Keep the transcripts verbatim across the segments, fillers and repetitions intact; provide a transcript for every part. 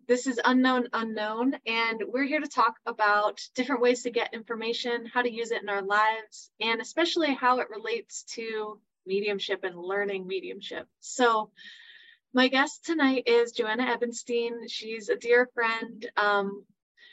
this is Unknown Unknown, and we're here to talk about different ways to get information, how to use it in our lives, and especially how it relates to mediumship and learning mediumship. So my guest tonight is Joanna Ebenstein. She's a dear friend um,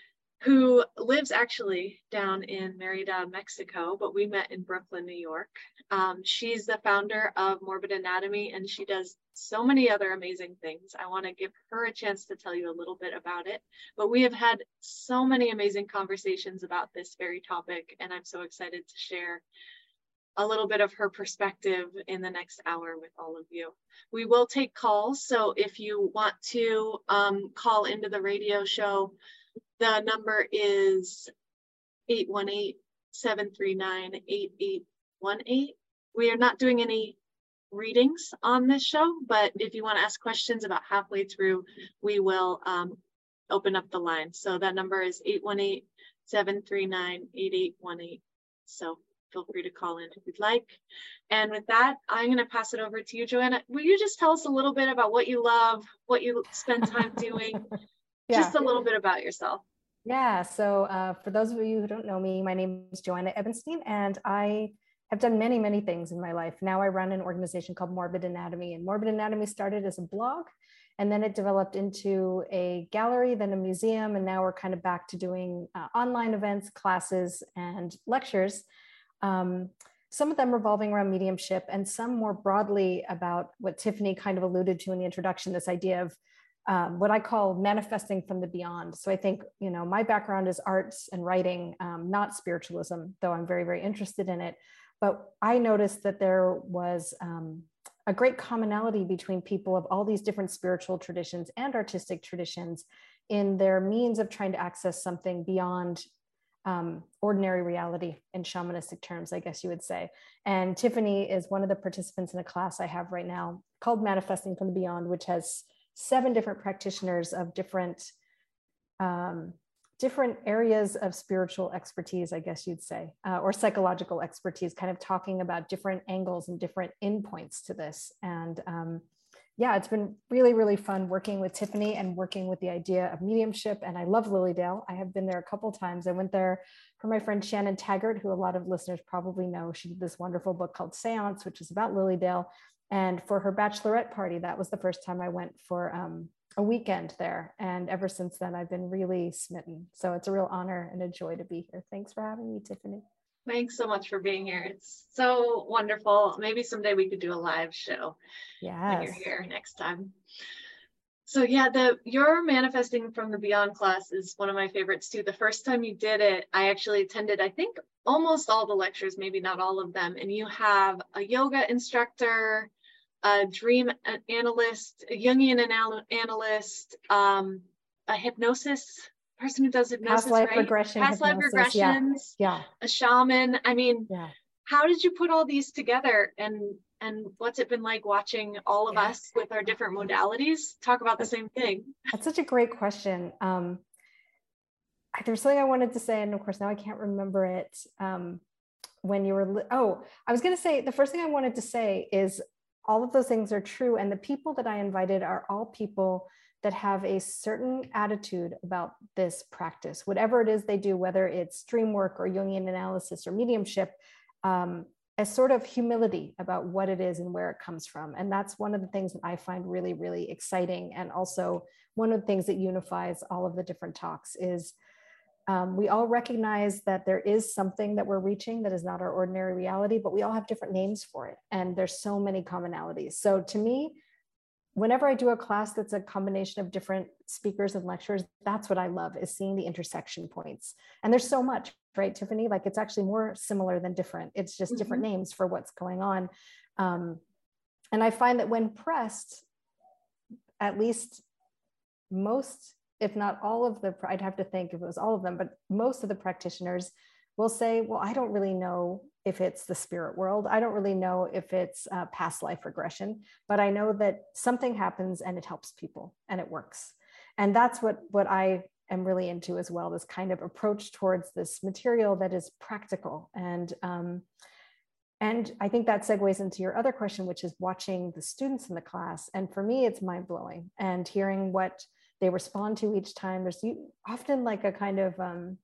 who lives actually down in Merida, Mexico, but we met in Brooklyn, New York. Um, she's the founder of Morbid Anatomy, and she does so many other amazing things. I want to give her a chance to tell you a little bit about it, but we have had so many amazing conversations about this very topic, and I'm so excited to share a little bit of her perspective in the next hour with all of you. We will take calls, so if you want to um, call into the radio show, the number is eight one eight, seven three nine, eight eight one eight. We are not doing any readings on this show, but if you want to ask questions about halfway through, we will um, open up the line. So that number is eight one eight, seven three nine, eight eight one eight. So feel free to call in if you'd like. And with that, I'm going to pass it over to you, Joanna. Will you just tell us a little bit about what you love, what you spend time doing? Yeah. Just a little bit about yourself. Yeah, so uh, for those of you who don't know me, my name is Joanna Ebenstein, and I have done many, many things in my life. Now I run an organization called Morbid Anatomy, and Morbid Anatomy started as a blog, and then it developed into a gallery, then a museum, and now we're kind of back to doing uh, online events, classes, and lectures. Um, some of them revolving around mediumship, and some more broadly about what Tiffany kind of alluded to in the introduction, this idea of Um, what I call manifesting from the beyond. So I think, you know, my background is arts and writing, um, not spiritualism, though I'm very, very interested in it. But I noticed that there was um, a great commonality between people of all these different spiritual traditions and artistic traditions in their means of trying to access something beyond um, ordinary reality in shamanistic terms, I guess you would say. And Tiffany is one of the participants in a class I have right now called Manifesting from the Beyond, which has seven different practitioners of different um, different areas of spiritual expertise, I guess you'd say, uh, or psychological expertise, kind of talking about different angles and different endpoints to this. And um, yeah, it's been really, really fun working with Tiffany and working with the idea of mediumship. And I love Lilydale. I have been there a couple of times. I went there for my friend Shannon Taggart, who a lot of listeners probably know. She did this wonderful book called Seance, which is about Lilydale. And for her bachelorette party, that was the first time I went for um, a weekend there. And ever since then, I've been really smitten. So it's a real honor and a joy to be here. Thanks for having me, Tiffany. Thanks so much for being here. It's so wonderful. Maybe someday we could do a live show. Yes. When you're here next time. So yeah, the your Manifesting from the Beyond class is one of my favorites too. The first time you did it, I actually attended, I think, almost all the lectures, maybe not all of them. And you have a yoga instructor, a dream analyst, a Jungian anal analyst, um, a hypnosis person who does hypnosis, past life right? regression, Past life regressions, yeah. yeah, a shaman. I mean, yeah. How did you put all these together, and and what's it been like watching all of yeah. us with our different modalities talk about the same thing? That's such a great question. Um, there's something I wanted to say, and of course now I can't remember it. Um, when you were, oh, I was going to say, the first thing I wanted to say is all of those things are true. And the people that I invited are all people that have a certain attitude about this practice, whatever it is they do, whether it's dream work or Jungian analysis or mediumship, um, a sort of humility about what it is and where it comes from. And that's one of the things that I find really, really exciting. And also one of the things that unifies all of the different talks is Um, we all recognize that there is something that we're reaching that is not our ordinary reality, but we all have different names for it. And there's so many commonalities. So to me, whenever I do a class that's a combination of different speakers and lecturers, that's what I love, is seeing the intersection points. And there's so much, right, Tiffany? Like, it's actually more similar than different. It's just different mm-hmm. names for what's going on. Um, and I find that when pressed, at least most, if not all of the, I'd have to think if it was all of them, but most of the practitioners will say, well, I don't really know if it's the spirit world. I don't really know if it's uh, past life regression, but I know that something happens and it helps people and it works. And that's what, what I am really into as well, this kind of approach towards this material that is practical. And, um, and I think that segues into your other question, which is watching the students in the class. And for me, it's mind blowing, and hearing what they respond to each time. There's often like a kind of, um,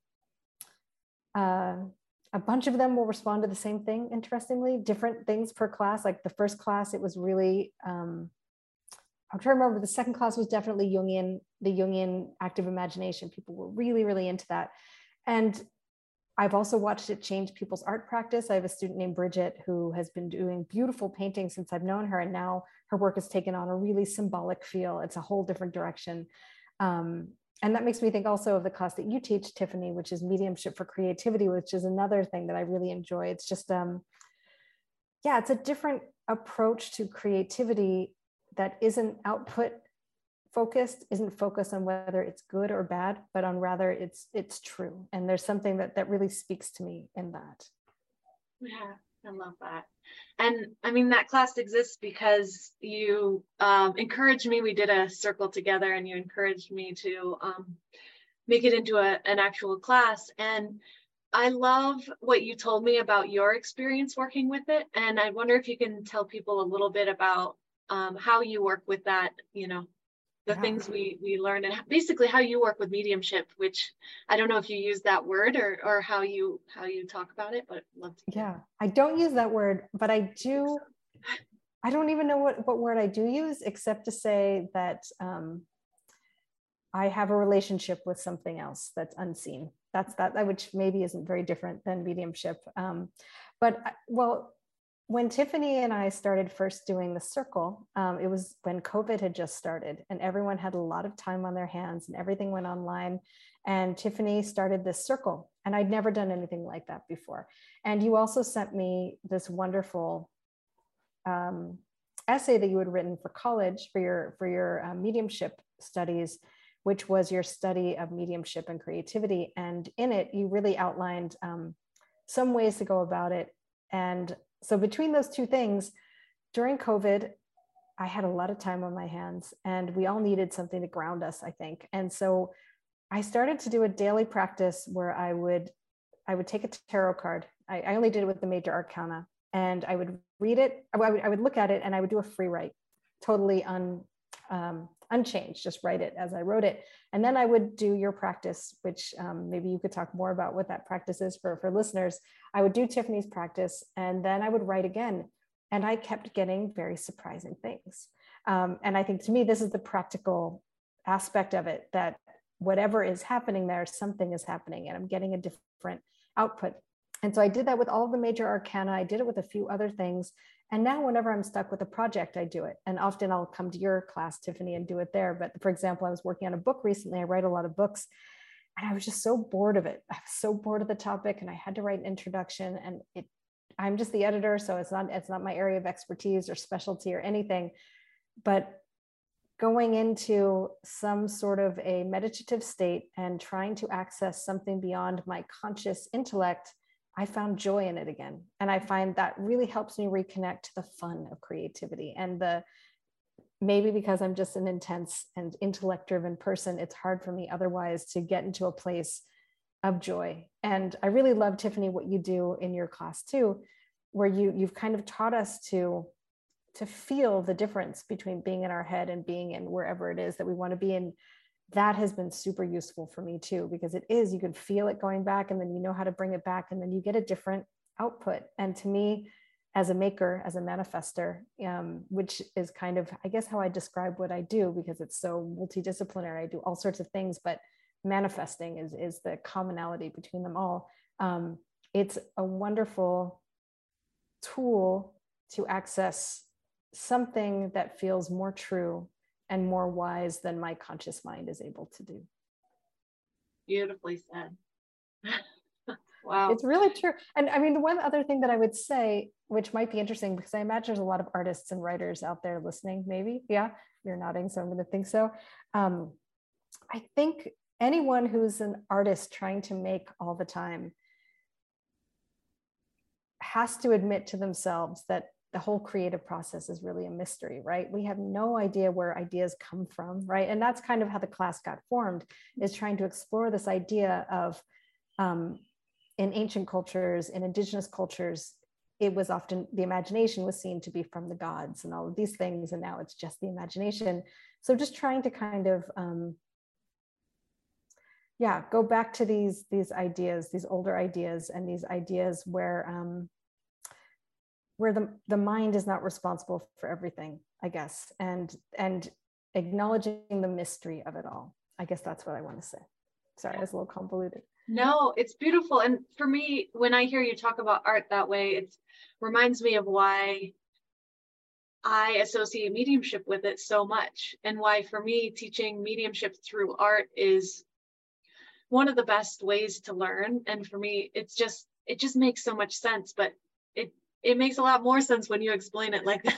uh, a bunch of them will respond to the same thing, interestingly, different things per class. Like the first class, it was really, um, I'm trying to remember, the second class was definitely Jungian, the Jungian active imagination. People were really, really into that. And I've also watched it change people's art practice. I have a student named Bridget who has been doing beautiful painting since I've known her. And now her work has taken on a really symbolic feel. It's a whole different direction. Um, and that makes me think also of the class that you teach, Tiffany, which is mediumship for creativity, which is another thing that I really enjoy. It's just, um, yeah, it's a different approach to creativity that isn't output focused, isn't focused on whether it's good or bad, but on rather it's it's true. And there's something that that really speaks to me in that. Yeah, I love that. And I mean, that class exists because you um, encouraged me. We did a circle together and you encouraged me to um, make it into a, an actual class. And I love what you told me about your experience working with it. And I wonder if you can tell people a little bit about um, how you work with that, you know, the yeah. things we we learned, and basically how you work with mediumship, which I don't know if you use that word or or how you how you talk about it, but I'd love to hear. Yeah, I don't use that word, but I do. I don't even know what what word I do use, except to say that um, I have a relationship with something else that's unseen. That's that, which maybe isn't very different than mediumship. Um, but well, when Tiffany and I started first doing the circle, um, it was when COVID had just started and everyone had a lot of time on their hands and everything went online. And Tiffany started this circle and I'd never done anything like that before. And you also sent me this wonderful um, essay that you had written for college for your, for your uh, mediumship studies, which was your study of mediumship and creativity. And in it, you really outlined um, some ways to go about it. And so between those two things, during COVID, I had a lot of time on my hands and we all needed something to ground us, I think. And so I started to do a daily practice where I would, I would take a tarot card. I, I only did it with the major arcana and I would read it. I would, I would look at it and I would do a free write, totally un, um, unchanged, just write it as I wrote it. And then I would do your practice, which um, maybe you could talk more about what that practice is for, for listeners. I would do Tiffany's practice and then I would write again. And I kept getting very surprising things. Um, and I think to me, this is the practical aspect of it, that whatever is happening there, something is happening and I'm getting a different output. And so I did that with all of the major arcana. I did it with a few other things. And now whenever I'm stuck with a project, I do it. And often I'll come to your class, Tiffany, and do it there. But for example, I was working on a book recently. I write a lot of books and I was just so bored of it. I was so bored of the topic and I had to write an introduction and it, I'm just the editor. So it's not, it's not my area of expertise or specialty or anything, but going into some sort of a meditative state and trying to access something beyond my conscious intellect, I found joy in it again. And I find that really helps me reconnect to the fun of creativity. And the maybe because I'm just an intense and intellect-driven person, it's hard for me otherwise to get into a place of joy. And I really love, Tiffany, what you do in your class too, where you, you've kind of taught us to, to feel the difference between being in our head and being in wherever it is that we want to be in. That has been super useful for me too, because it is, you can feel it going back and then you know how to bring it back and then you get a different output. And to me, as a maker, as a manifester, um, which is kind of, I guess, how I describe what I do, because it's so multidisciplinary. I do all sorts of things, but manifesting is, is the commonality between them all. Um, it's a wonderful tool to access something that feels more true and more wise than my conscious mind is able to do. Beautifully said. Wow. It's really true. And I mean, the one other thing that I would say, which might be interesting, because I imagine there's a lot of artists and writers out there listening, maybe. Yeah, you're nodding, so I'm going to think so. Um, I think anyone who's an artist trying to make all the time has to admit to themselves that the whole creative process is really a mystery, right? We have no idea where ideas come from, right? And that's kind of how the class got formed, is trying to explore this idea of, um, in ancient cultures, in indigenous cultures, it was often, the imagination was seen to be from the gods and all of these things, and now it's just the imagination. So just trying to kind of um, yeah, go back to these, these ideas, these older ideas, and these ideas where, um, where the, the mind is not responsible for everything, I guess, and, and acknowledging the mystery of it all. I guess that's what I want to say. Sorry, I was a little convoluted. No, it's beautiful. And for me, when I hear you talk about art that way, it reminds me of why I associate mediumship with it so much, and why for me, teaching mediumship through art is one of the best ways to learn. And for me, it's just, it just makes so much sense, but it, it makes a lot more sense when you explain it like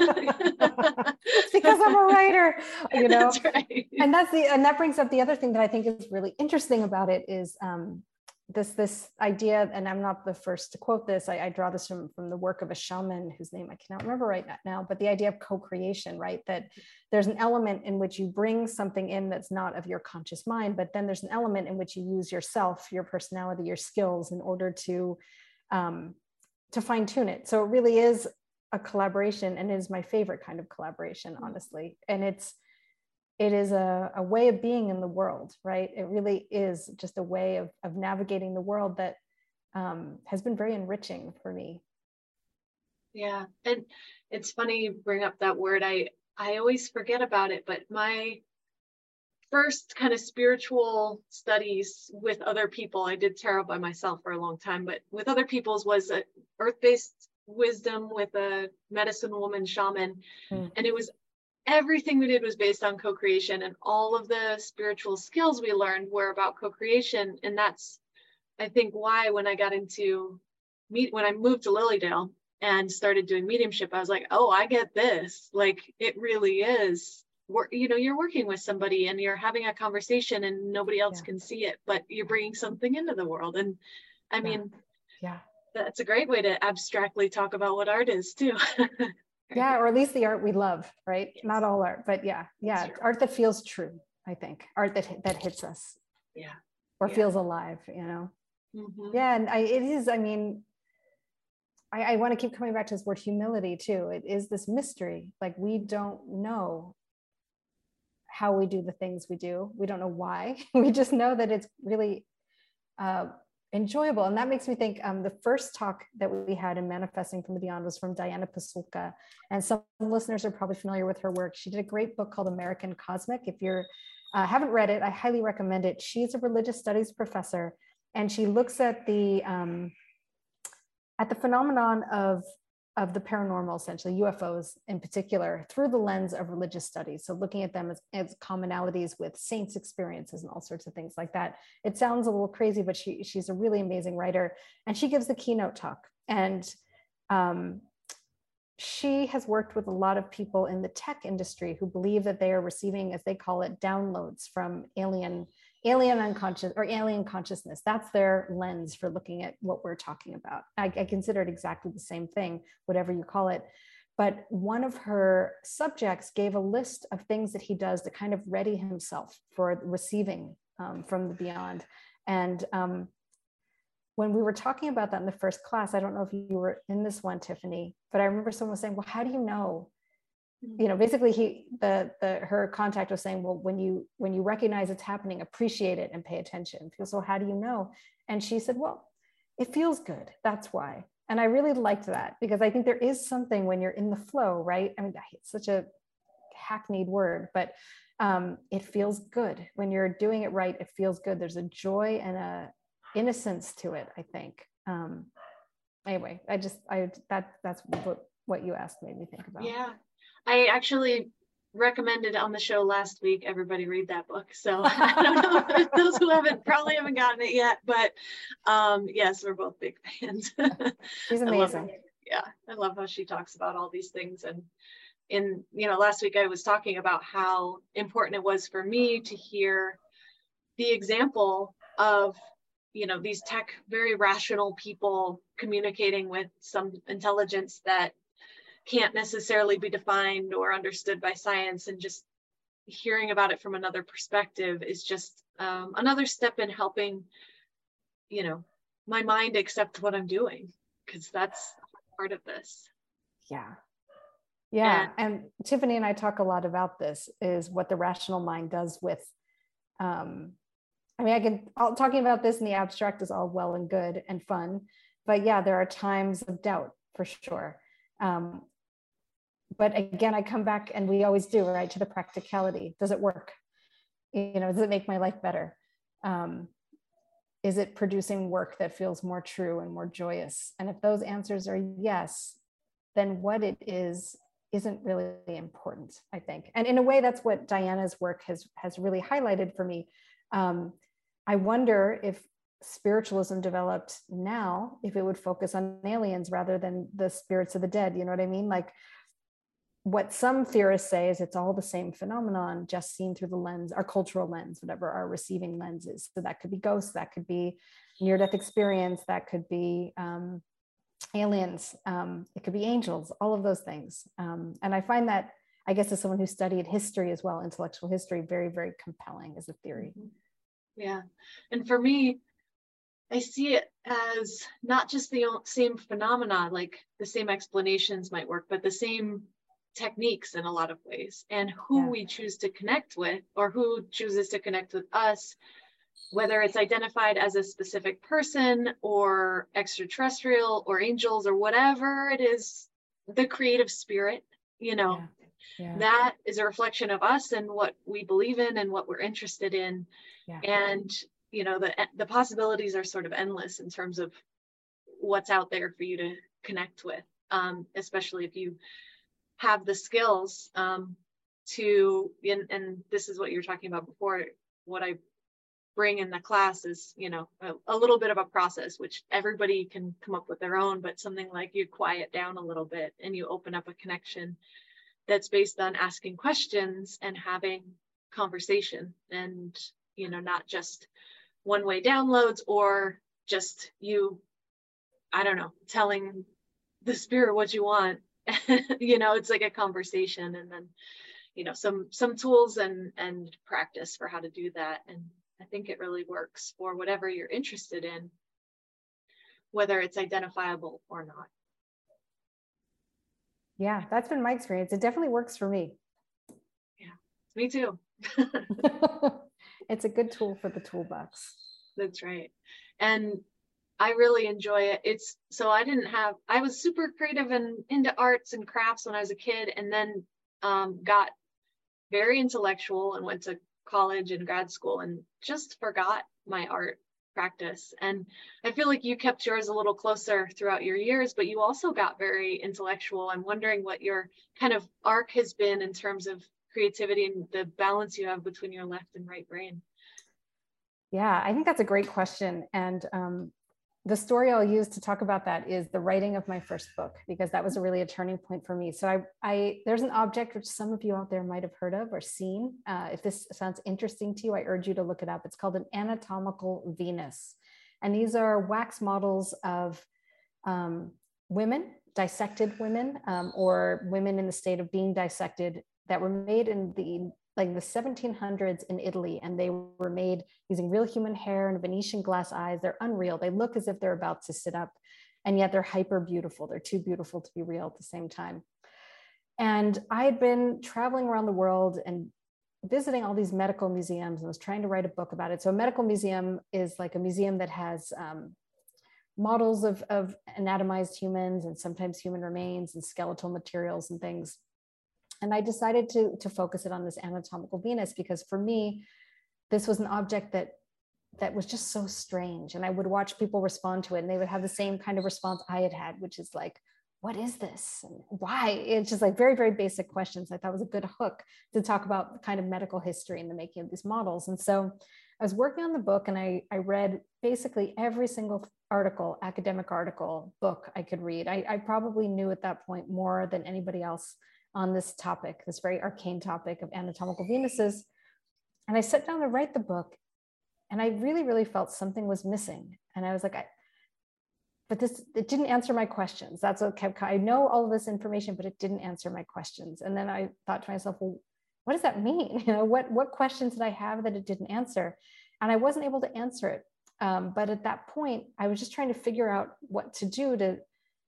that. It's because I'm a writer, you know. That's right. And that's the, and that brings up the other thing that I think is really interesting about it is um, this, this idea, and I'm not the first to quote this, I, I draw this from, from the work of a shaman whose name I cannot remember right now, but the idea of co-creation, right? That there's an element in which you bring something in that's not of your conscious mind, but then there's an element in which you use yourself, your personality, your skills in order to, um, to fine tune it. So it really is a collaboration, and it is my favorite kind of collaboration, honestly. And it's, it is a, a way of being in the world, right? It really is just a way of, of navigating the world that um, has been very enriching for me. Yeah, and it's funny you bring up that word. I, I always forget about it, but my first kind of spiritual studies with other people, I did tarot by myself for a long time, but with other people's was a earth-based wisdom with a medicine woman shaman. Mm. And it was, everything we did was based on co-creation, and all of the spiritual skills we learned were about co-creation. And that's, I think, why when I got into meet, when I moved to Lilydale and started doing mediumship, I was like, oh, I get this. Like, it really is. Work, you know, you're working with somebody and you're having a conversation and nobody else yeah. can see it, but you're bringing something into the world. And I mean, yeah, that's a great way to abstractly talk about what art is too. Yeah, or at least the art we love, right? Yes. Not all art, but yeah, yeah, art that feels true, I think. Art that that hits us. Yeah. Or yeah. feels alive, you know? Mm-hmm. Yeah, and I, it is, I mean, I, I want to keep coming back to this word humility too. It is this mystery. Like, we don't know how we do the things we do. We don't know why. We just know that it's really uh, enjoyable. And that makes me think um, the first talk that we had in Manifesting from the Beyond was from Diana Pasulka. And some listeners are probably familiar with her work. She did a great book called American Cosmic. If you uh, haven't read it, I highly recommend it. She's a religious studies professor, and she looks at the, um, at the phenomenon of of the paranormal, essentially U F Os in particular, through the lens of religious studies. So looking at them as, as commonalities with saints' experiences and all sorts of things like that. It sounds a little crazy, but she, she's a really amazing writer. And she gives the keynote talk. And um, she has worked with a lot of people in the tech industry who believe that they are receiving, as they call it, downloads from alien alien unconscious or alien consciousness. That's their lens for looking at what we're talking about. I, I consider it exactly the same thing, whatever you call it. But one of her subjects gave a list of things that he does to kind of ready himself for receiving um, from the beyond. And um, when we were talking about that in the first class, I don't know if you were in this one, Tiffany, but I remember someone saying, well, how do you know? You know, basically he, the, the, her contact was saying, well, when you, when you recognize it's happening, appreciate it and pay attention. So how do you know? And she said, well, it feels good. That's why. And I really liked that, because I think there is something when you're in the flow, right? I mean, it's such a hackneyed word, but um, it feels good when you're doing it right. It feels good. There's a joy and a innocence to it, I think. Um, anyway, I just, I, that, that's what, what you asked made me think about. Yeah. I actually recommended on the show last week, everybody read that book. So I don't know if those who haven't probably haven't gotten it yet, but um, yes, we're both big fans. She's amazing. I love, yeah, I love how she talks about all these things. And in, you know, last week I was talking about how important it was for me to hear the example of, you know, these tech, very rational people communicating with some intelligence that can't necessarily be defined or understood by science, and just hearing about it from another perspective is just um, another step in helping, you know, my mind accept what I'm doing, because that's part of this. Yeah. Yeah. And, and Tiffany and I talk a lot about this, is what the rational mind does with, um, I mean, I can, all, talking about this in the abstract is all well and good and fun, but yeah, there are times of doubt for sure. Um, but again, I come back, and we always do, right, to the practicality. Does it work? You know, does it make my life better? Um, is it producing work that feels more true and more joyous? And if those answers are yes, then what it is isn't really important, I think. And in a way, that's what Diana's work has, has really highlighted for me. Um, I wonder if spiritualism developed now, if it would focus on aliens rather than the spirits of the dead. You know what I mean? Like, what some theorists say is it's all the same phenomenon, just seen through the lens, our cultural lens, whatever our receiving lens is. So that could be ghosts, that could be near-death experience, that could be um, aliens, um, it could be angels, all of those things. Um, and I find that, I guess, as someone who studied history as well, intellectual history, very, very compelling as a theory. Yeah. And for me, I see it as not just the same phenomena, like the same explanations might work, but the same techniques in a lot of ways, and who yeah. we choose to connect with, or who chooses to connect with us, whether it's identified as a specific person or extraterrestrial or angels or whatever it is, the creative spirit, you know, yeah. Yeah. that is a reflection of us and what we believe in and what we're interested in. Yeah. And, you know, the, the possibilities are sort of endless in terms of what's out there for you to connect with, um, especially if you have the skills um, to, and, and this is what you're talking about before, what I bring in the class is, you know, a, a little bit of a process, which everybody can come up with their own, but something like you quiet down a little bit and you open up a connection that's based on asking questions and having conversation, and, you know, not just one-way downloads or just you, I don't know, telling the spirit what you want. You know, it's like a conversation, and then, you know, some some tools and and practice for how to do that. And I think it really works for whatever you're interested in, whether it's identifiable or not. Yeah, that's been my experience. It definitely works for me. Yeah, me too. It's a good tool for the toolbox. That's right. And I really enjoy it. It's so I didn't have, I was super creative and into arts and crafts when I was a kid, and then um, got very intellectual and went to college and grad school and just forgot my art practice. And I feel like you kept yours a little closer throughout your years, but you also got very intellectual. I'm wondering what your kind of arc has been in terms of creativity and the balance you have between your left and right brain. Yeah, I think that's a great question. And um, the story I'll use to talk about that is the writing of my first book, because that was a really a turning point for me. So I, I there's an object which some of you out there might have heard of or seen. Uh, if this sounds interesting to you, I urge you to look it up. It's called an anatomical Venus. And these are wax models of um, women, dissected women, um, or women in the state of being dissected, that were made in the like the seventeen hundreds in Italy, and they were made using real human hair and Venetian glass eyes. They're unreal. They look as if they're about to sit up, and yet they're hyper beautiful. They're too beautiful to be real at the same time. And I had been traveling around the world and visiting all these medical museums, and was trying to write a book about it. So a medical museum is like a museum that has um, models of, of anatomized humans and sometimes human remains and skeletal materials and things. And I decided to, to focus it on this anatomical Venus, because for me, this was an object that, that was just so strange. And I would watch people respond to it, and they would have the same kind of response I had had, which is like, what is this? And why? It's just like very, very basic questions. I thought was a good hook to talk about the kind of medical history and the making of these models. And so I was working on the book, and I, I read basically every single article, academic article, book I could read. I, I probably knew at that point more than anybody else on this topic, this very arcane topic of anatomical Venuses. And I sat down to write the book, and I really, really felt something was missing. And I was like, I, but this, it didn't answer my questions. That's what kept, I know all of this information, but it didn't answer my questions. And then I thought to myself, well, what does that mean? You know, what, what questions did I have that it didn't answer? And I wasn't able to answer it. Um, but at that point, I was just trying to figure out what to do to,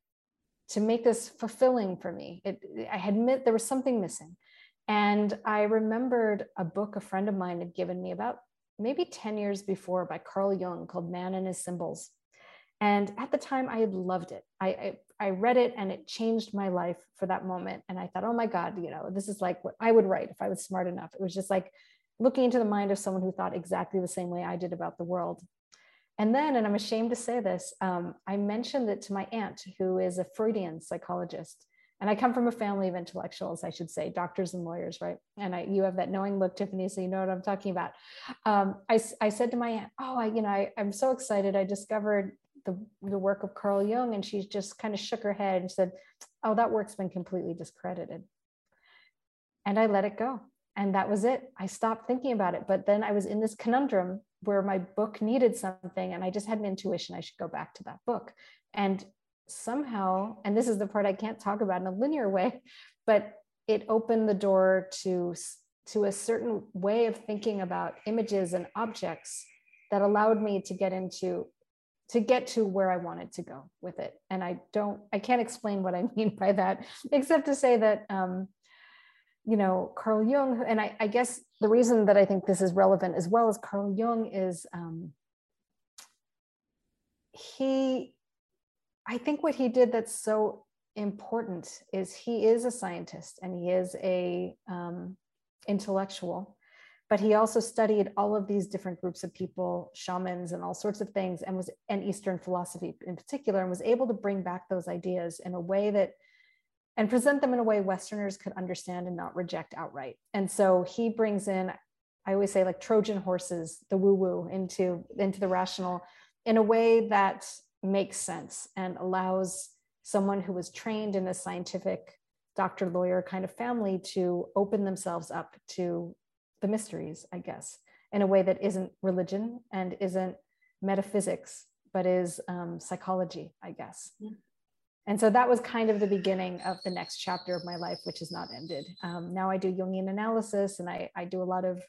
to make this fulfilling for me. It, I had admit there was something missing. And I remembered a book a friend of mine had given me about maybe ten years before by Carl Jung called Man and His Symbols. And at the time I had loved it. I, I, I read it and it changed my life for that moment. And I thought, oh my God, you know, this is like what I would write if I was smart enough. It was just like looking into the mind of someone who thought exactly the same way I did about the world. And then, and I'm ashamed to say this, um, I mentioned it to my aunt, who is a Freudian psychologist. And I come from a family of intellectuals, I should say, doctors and lawyers, right? And I, you have that knowing look, Tiffany, so you know what I'm talking about. Um, I, I said to my aunt, oh, I, you know, I, I'm so excited. I discovered the, the work of Carl Jung. And she just kind of shook her head and said, oh, that work's been completely discredited. And I let it go. And that was it. I stopped thinking about it. But then I was in this conundrum where my book needed something. And I just had an intuition I should go back to that book. And somehow, and this is the part I can't talk about in a linear way, but it opened the door to, to a certain way of thinking about images and objects that allowed me to get into, to get to where I wanted to go with it. And I don't, I can't explain what I mean by that, except to say that, um, you know, Carl Jung, and I, I guess the reason that I think this is relevant as well as Carl Jung is um, he, I think what he did that's so important is he is a scientist and he is a um, intellectual, but he also studied all of these different groups of people, shamans and all sorts of things, and was and Eastern philosophy in particular, and was able to bring back those ideas in a way that, and present them in a way Westerners could understand and not reject outright. And so he brings in, I always say, like Trojan horses, the woo-woo into, into the rational in a way that makes sense and allows someone who was trained in a scientific doctor, lawyer kind of family to open themselves up to the mysteries, I guess, in a way that isn't religion and isn't metaphysics, but is um, psychology, I guess. Mm-hmm. And so that was kind of the beginning of the next chapter of my life, which is not ended. Um, now I do Jungian analysis, and I, I do a lot of,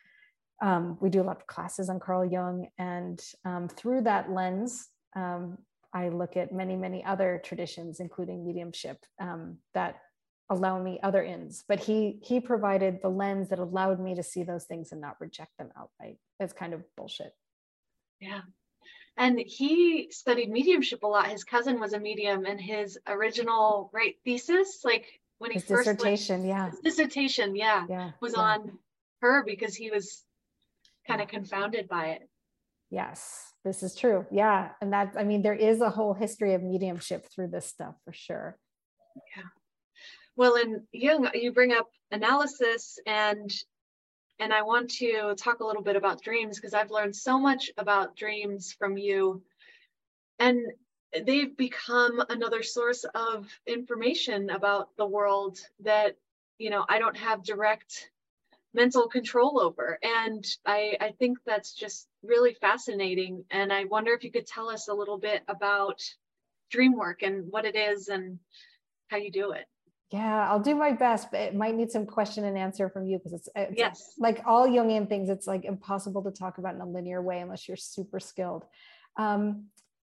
um, we do a lot of classes on Carl Jung. And um, through that lens, um, I look at many, many other traditions, including mediumship, um, that allow me other ends. But he, he provided the lens that allowed me to see those things and not reject them outright. It's kind of bullshit. Yeah. And he studied mediumship a lot. His cousin was a medium, and his original right thesis, like when he his first dissertation, went, yeah, his dissertation, yeah, yeah, was yeah. on her because he was kind of confounded by it. Yes, this is true. Yeah, and that, I mean, there is a whole history of mediumship through this stuff for sure. Yeah. Well, in Jung, you bring up analysis, and And I want to talk a little bit about dreams, because I've learned so much about dreams from you. And they've become another source of information about the world that, you know, I don't have direct mental control over. And I, I think that's just really fascinating. And I wonder if you could tell us a little bit about dream work and what it is and how you do it. Yeah, I'll do my best, but it might need some question and answer from you, because it's, it's yes. like all Jungian things, it's like impossible to talk about in a linear way unless you're super skilled. Um,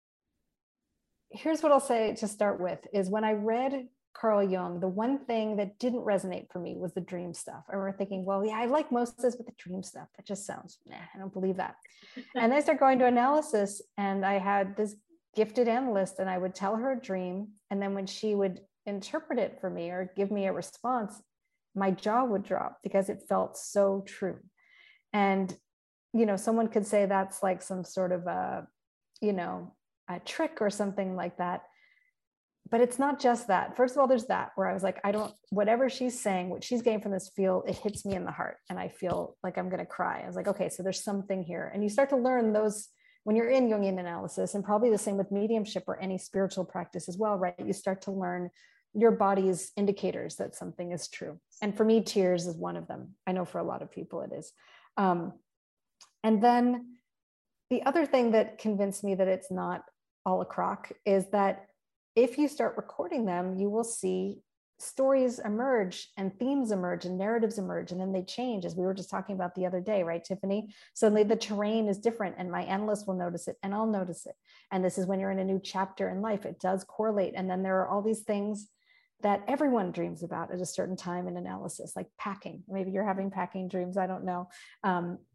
here's what I'll say to start with is when I read Carl Jung, the one thing that didn't resonate for me was the dream stuff. I remember thinking, well, yeah, I like most of this, but the dream stuff, that just sounds, nah, I don't believe that. And I started going to analysis, and I had this gifted analyst, and I would tell her a dream. And then when she would interpret it for me or give me a response, my jaw would drop because it felt so true. And, you know, someone could say that's like some sort of a, you know, a trick or something like that. But it's not just that. First of all, there's that where I was like, I don't, whatever she's saying, what she's getting from this field, it hits me in the heart and I feel like I'm going to cry. I was like, okay, so there's something here. And you start to learn those when you're in Jungian analysis, and probably the same with mediumship or any spiritual practice as well, right? You start to learn your body's indicators that something is true. And for me, tears is one of them. I know for a lot of people it is. Um, and then the other thing that convinced me that it's not all a crock is that if you start recording them, you will see stories emerge and themes emerge and narratives emerge, and then they change, as we were just talking about the other day, right, Tiffany? Suddenly the terrain is different, and my analyst will notice it and I'll notice it. And this is when you're in a new chapter in life, it does correlate. And then there are all these things that everyone dreams about at a certain time in analysis, like packing. Maybe you're having packing dreams, I don't know. Um,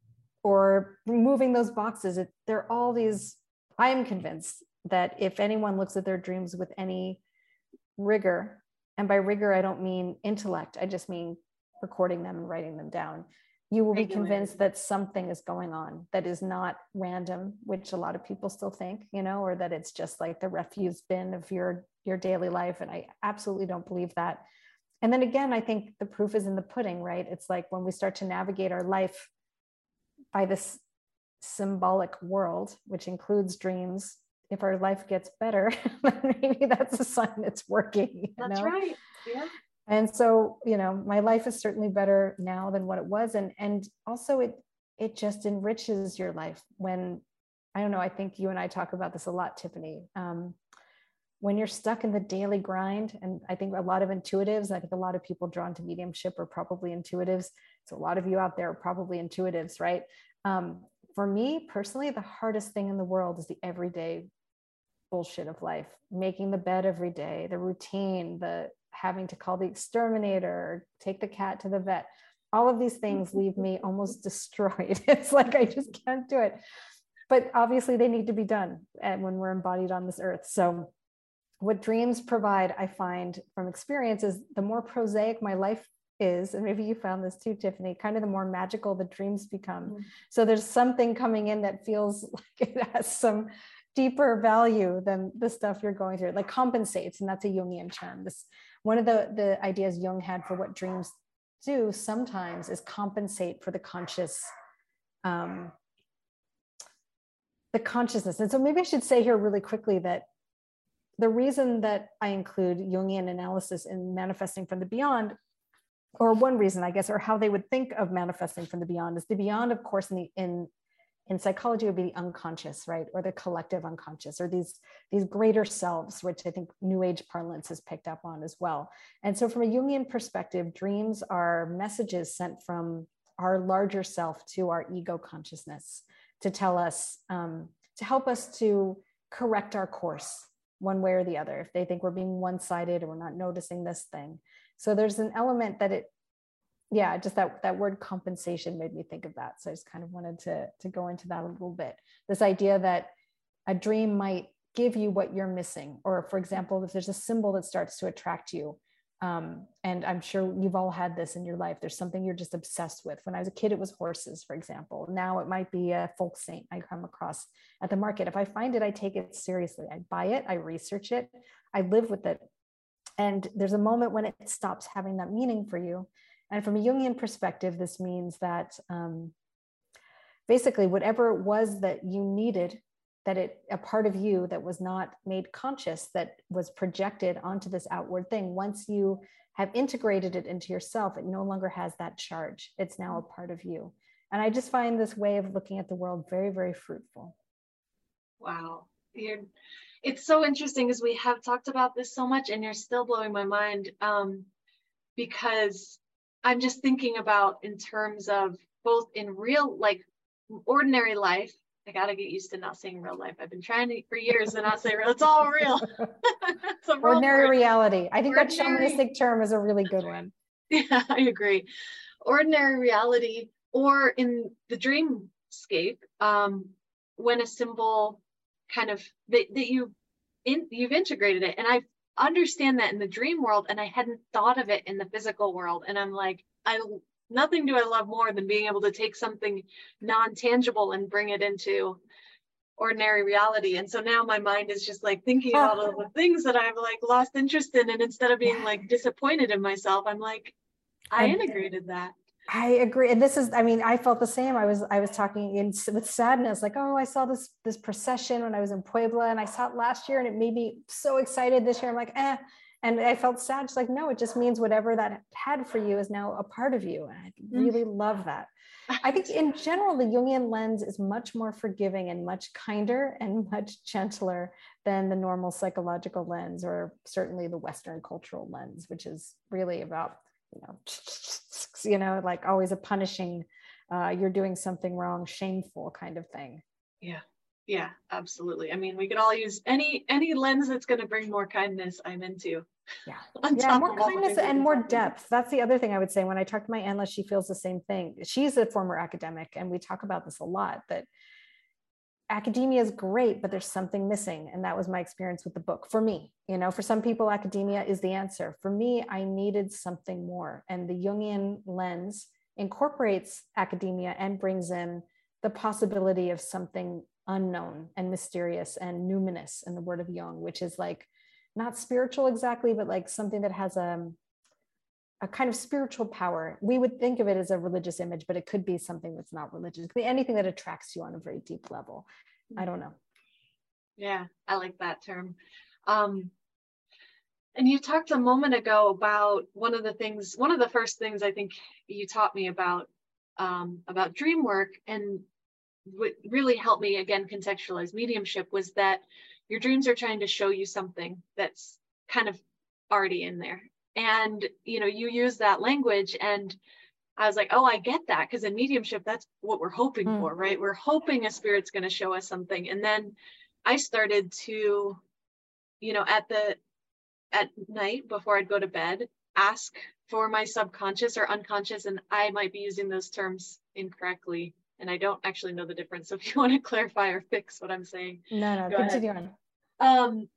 or removing those boxes. It, they're all these, I am convinced that if anyone looks at their dreams with any rigor, and by rigor, I don't mean intellect, I just mean recording them and writing them down, you will be convinced that something is going on that is not random, which a lot of people still think, you know, or that it's just like the refuse bin of your, your daily life. And I absolutely don't believe that. And then again, I think the proof is in the pudding, right? It's like when we start to navigate our life by this symbolic world, which includes dreams, if our life gets better, then maybe that's a sign it's working. You that's know? right. Yeah. And so, you know, my life is certainly better now than what it was. And, and also it, it just enriches your life when, I don't know, I think you and I talk about this a lot, Tiffany. Um, when you're stuck in the daily grind, and I think a lot of intuitives, I think a lot of people drawn to mediumship are probably intuitives. So a lot of you out there are probably intuitives, right? Um, for me personally, the hardest thing in the world is the everyday bullshit of life, making the bed every day, the routine, the having to call the exterminator, take the cat to the vet. All of these things leave me almost destroyed. It's like, I just can't do it. But obviously they need to be done and when we're embodied on this earth. So what dreams provide, I find from experience, is the more prosaic my life is, and maybe you found this too, Tiffany, kind of the more magical the dreams become. Mm-hmm. So there's something coming in that feels like it has some deeper value than the stuff you're going through. It like compensates, and that's a Jungian term. This one of the, the ideas Jung had for what dreams do sometimes is compensate for the conscious, um, the consciousness. And so maybe I should say here really quickly that the reason that I include Jungian analysis in manifesting from the beyond, or one reason, I guess, or how they would think of manifesting from the beyond, is the beyond, of course, in the, in in psychology would be the unconscious, right? Or the collective unconscious, or these, these greater selves, which I think New Age parlance has picked up on as well. And so from a Jungian perspective, dreams are messages sent from our larger self to our ego consciousness to tell us, um, to help us to correct our course one way or the other. If they think we're being one-sided or we're not noticing this thing. So there's an element that it, yeah, just that, that word compensation made me think of that. So I just kind of wanted to, to go into that a little bit. This idea that a dream might give you what you're missing. Or for example, if there's a symbol that starts to attract you, um, and I'm sure you've all had this in your life, there's something you're just obsessed with. When I was a kid, it was horses, for example. Now it might be a folk saint I come across at the market. If I find it, I take it seriously. I buy it, I research it, I live with it. And there's a moment when it stops having that meaning for you. And from a Jungian perspective, this means that um, basically whatever it was that you needed, that it, a part of you that was not made conscious, that was projected onto this outward thing, once you have integrated it into yourself, it no longer has that charge. It's now a part of you. And I just find this way of looking at the world very, very fruitful. Wow. You're, it's so interesting because we have talked about this so much and you're still blowing my mind, um, because I'm just thinking about in terms of both in real, like ordinary life. I got to get used to not saying real life. I've been trying to for years to not say real. It's all real. It's ordinary reality. I think ordinary, that shamanistic term is a really good one. Yeah, I agree. Ordinary reality, or in the dreamscape, um, when a symbol kind of that, that you in, you've integrated it, and I understand that in the dream world, and I hadn't thought of it in the physical world, and I'm like, I nothing do I love more than being able to take something non-tangible and bring it into ordinary reality. And so now my mind is just like thinking about all the things that I've like lost interest in, and instead of being like disappointed in myself, I'm like, I integrated that. I agree. And this is, I mean, I felt the same. I was, I was talking in with sadness, like, oh, I saw this, this procession when I was in Puebla, and I saw it last year and it made me so excited this year. I'm like, eh. And I felt sad. Just like, no, it just means whatever that had for you is now a part of you. And I really mm. love that. I think in general, the Jungian lens is much more forgiving and much kinder and much gentler than the normal psychological lens, or certainly the Western cultural lens, which is really about, you know, you know, like always a punishing, uh, you're doing something wrong, shameful kind of thing. Yeah. Yeah, absolutely. I mean, we could all use any any lens that's going to bring more kindness. I'm into. Yeah. On Yeah, top more of all the kindness things we've and been more talking about. depth. That's the other thing I would say. When I talk to my Anla, she feels the same thing. She's a former academic, and we talk about this a lot, that academia is great, but there's something missing. And that was my experience with the book for me. You know, for some people, academia is the answer. For me, I needed something more. And the Jungian lens incorporates academia and brings in the possibility of something unknown and mysterious and numinous in the word of Jung, which is like not spiritual exactly, but like something that has a, a kind of spiritual power. We would think of it as a religious image, but it could be something that's not religious. It could be anything that attracts you on a very deep level. I don't know. Yeah, I like that term. Um, and you talked a moment ago about one of the things, one of the first things I think you taught me about, um, about dream work, and what really helped me again contextualize mediumship was that your dreams are trying to show you something that's kind of already in there. And, you know, you use that language, and I was like, oh, I get that. Because in mediumship, that's what we're hoping Mm. for, right? We're hoping a spirit's going to show us something. And then I started to, you know, at the, at night before I'd go to bed, ask for my subconscious or unconscious. And I might be using those terms incorrectly, and I don't actually know the difference. So if you want to clarify or fix what I'm saying. No, no, go continue ahead. on. Um,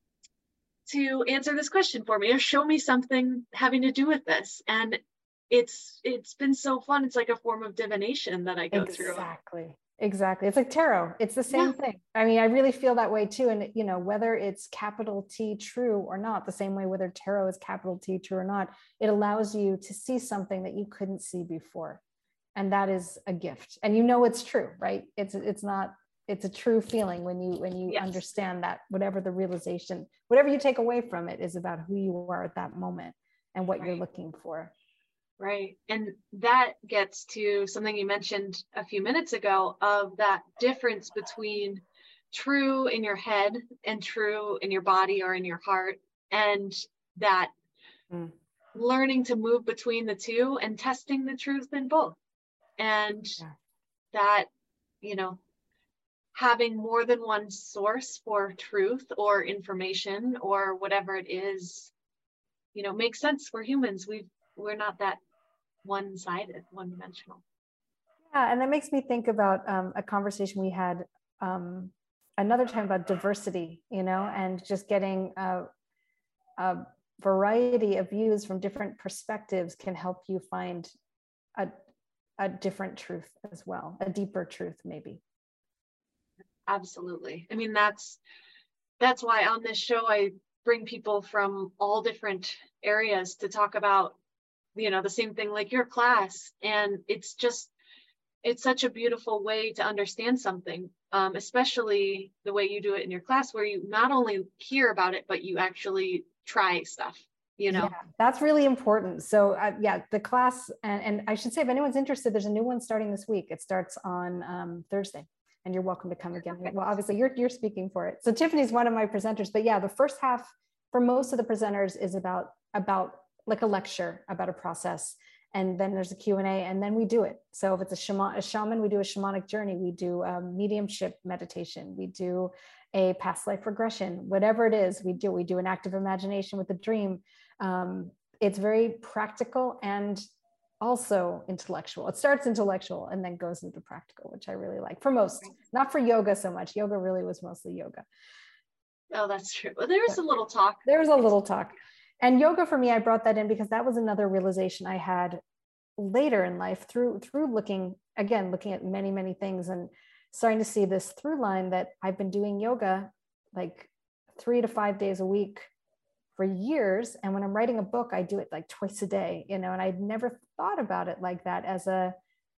to answer this question for me or show me something having to do with this. And it's it's been so fun. It's like a form of divination that I go exactly. through. Exactly. Exactly. It's like tarot. It's the same Yeah. thing. I mean, I really feel that way too. And, you know, whether it's capital T true or not, the same way whether tarot is capital T true or not, it allows you to see something that you couldn't see before. And that is a gift. And you know it's true, right? It's it's not, it's a true feeling when you when you Yes. understand that whatever the realization, whatever you take away from it is about who you are at that moment and what Right. you're looking for. Right. And that gets to something you mentioned a few minutes ago of that difference between true in your head and true in your body or in your heart, and that Mm. learning to move between the two and testing the truth in both. And Yeah. that, you know, having more than one source for truth or information or whatever it is, you know, makes sense for humans. We've, we're not that one-sided, one-dimensional. Yeah, and that makes me think about um, a conversation we had um, another time about diversity, you know, and just getting a, a variety of views from different perspectives can help you find a, a different truth as well, a deeper truth maybe. Absolutely. I mean, that's that's why on this show I bring people from all different areas to talk about, you know, the same thing like your class. And it's just, it's such a beautiful way to understand something, um, especially the way you do it in your class, where you not only hear about it, but you actually try stuff, you know? Yeah, that's really important. So uh, yeah, the class, and, and I should say, if anyone's interested, there's a new one starting this week. It starts on um, Thursday. And you're welcome to come again. Well, obviously you're, you're speaking for it. So Tiffany's one of my presenters, but yeah, the first half for most of the presenters is about, about like a lecture about a process. And then there's a Q and A, and then we do it. So if it's a shaman, a shaman, we do a shamanic journey. We do a mediumship meditation. We do a past life regression, whatever it is, we do. We do an active imagination with a dream. Um, it's very practical and also intellectual. It starts intellectual and then goes into practical, which I really like for most, not for yoga so much. Yoga really was mostly yoga. Oh, that's true. Well, there was a little talk. There was a little talk. And yoga for me, I brought that in because that was another realization I had later in life through, through looking, again, looking at many, many things and starting to see this through line that I've been doing yoga like three to five days a week for years. And when I'm writing a book, I do it like twice a day, you know, and I'd never thought about it like that as a,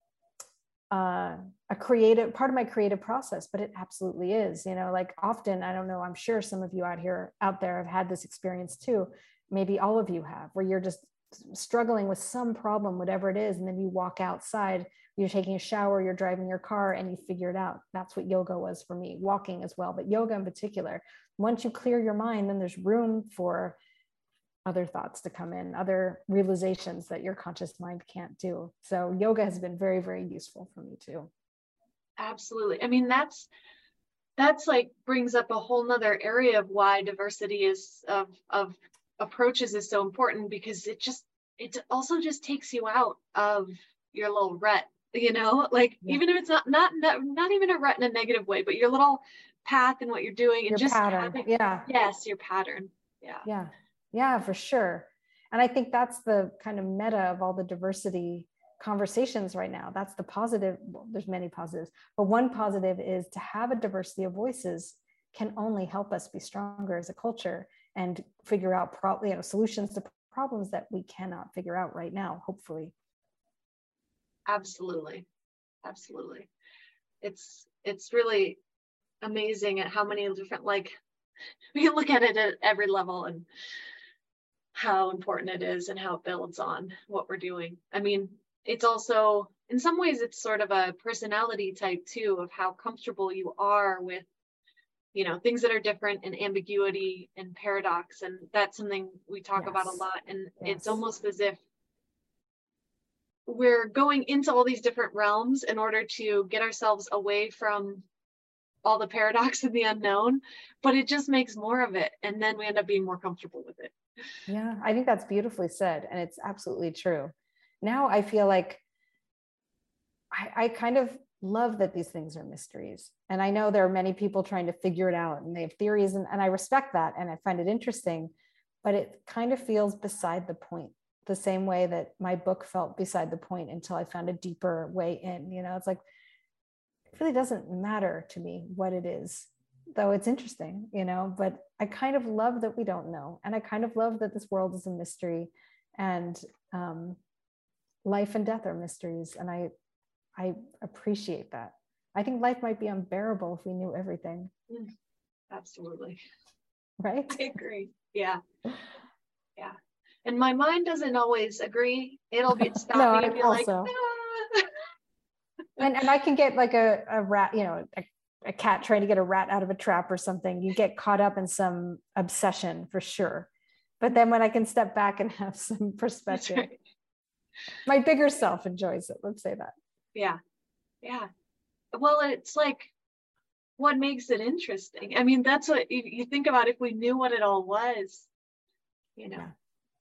uh, a creative part of my creative process, but it absolutely is, you know, like often, I don't know, I'm sure some of you out here, out there have had this experience too. Maybe all of you have, where you're just struggling with some problem, whatever it is. And then you walk outside, you're taking a shower, you're driving your car, and you figure it out. That's what yoga was for me, walking as well, but yoga in particular. Once you clear your mind, then there's room for other thoughts to come in, other realizations that your conscious mind can't do. So yoga has been very, very useful for me too. Absolutely. I mean, that's that's like brings up a whole nother area of why diversity is of of approaches is so important, because it just it also just takes you out of your little rut, you know, like Yeah. even if it's not not not, not even a rut in a negative way, but your little path and what you're doing, and Your just pattern. having, Yeah. yes, your pattern. Yeah. Yeah. Yeah, for sure. And I think that's the kind of meta of all the diversity conversations right now. That's the positive. Well, there's many positives, but one positive is to have a diversity of voices can only help us be stronger as a culture and figure out pro- you know, solutions to problems that we cannot figure out right now, hopefully. Absolutely. Absolutely. It's it's really amazing at how many different, like, we can look at it at every level and how important it is and how it builds on what we're doing. I mean, it's also, in some ways, it's sort of a personality type too, of how comfortable you are with, you know, things that are different, and ambiguity and paradox. And that's something we talk Yes. about a lot. And Yes. it's almost as if we're going into all these different realms in order to get ourselves away from all the paradox and the unknown, but it just makes more of it. And then we end up being more comfortable with it. Yeah, I think that's beautifully said. And it's absolutely true. Now I feel like I, I kind of love that these things are mysteries. And I know there are many people trying to figure it out and they have theories, and, and I respect that. And I find it interesting, but it kind of feels beside the point, the same way that my book felt beside the point until I found a deeper way in. You know, it's like, it really doesn't matter to me what it is, though it's interesting, you know, but I kind of love that we don't know. And I kind of love that this world is a mystery, and um, life and death are mysteries. And I, I appreciate that. I think life might be unbearable if we knew everything. Mm, absolutely. Right? I agree. Yeah. Yeah. And my mind doesn't always agree. It'll be stop No, me I and be also. like, ah. and, and I can get like a, a rat, you know, a, a cat trying to get a rat out of a trap or something. You get caught up in some obsession for sure. But then when I can step back and have some perspective, right. My bigger self enjoys it. Let's say that. Yeah. Yeah. Well, it's like, what makes it interesting? I mean, that's what you, you think about. If we knew what it all was, you know, yeah.